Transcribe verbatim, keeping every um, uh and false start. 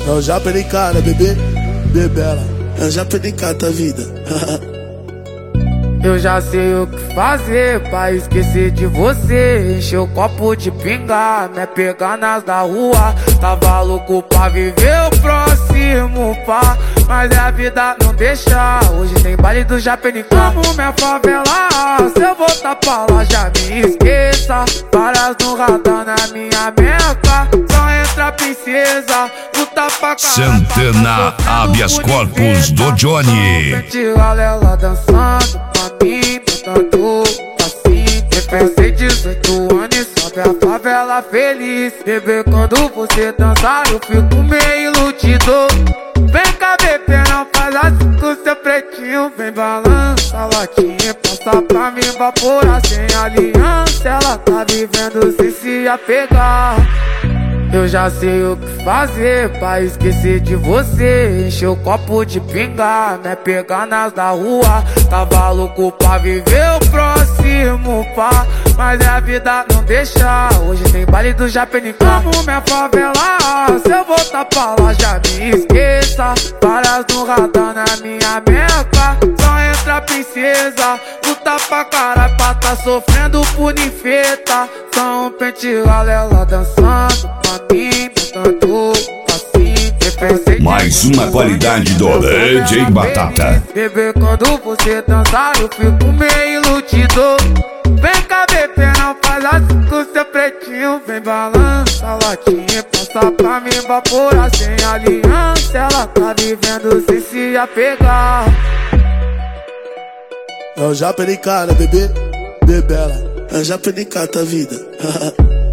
Eu já perdi cara, bebê, bebela. Eu já perdi cara, vida. Eu já sei o que fazer pra esquecer de você. Encher o copo de pinga, me pegar nas da rua. Tava louco pra viver o próximo pá, mas é a vida não deixa. Hoje tem baile do Japenicá. Amo minha favela, se eu voltar pra lá já me esqueça. Várias no radar na minha meca. Só entra princesa, luta pra caralho. Santana, habeas corpus do Johnny. Ela dançando mim, botando assim. Eu pensei dezoito anos e sobe a favela feliz. Bebê, quando você dançar eu fico meio iludido. Vem cá, bebê, não faz assim com seu pretinho. Vem balança a latinha, passa pra mim evaporar sem aliança. Ela tá vivendo sem se apegar. Eu já sei o que fazer pra esquecer de você. Encher o copo de pinga, me pegar nas da rua. Tava louco pra viver o próximo pá, mas é a vida não deixa. Hoje tem baile do Japenicá. Amo minha favela, se eu voltar pra lá já me esqueça. Várias no radar na minha meca. Só entra princesa, luta pra caralho pra tá sofrendo por ninfeta. Só um pente ela dançando mim, botando assim. Mais uma qualidade do D J Batata. Bebê, quando você dançar eu fico meio iludido. Vem cá, bebê, não faz assim com seu pretinho. Vem balança a latinha, passa pra mim evaporar sem aliança. Ela tá vivendo sem se apegar. Eu já perdi cara, bebê, bebela. Eu já perdi cara, vida.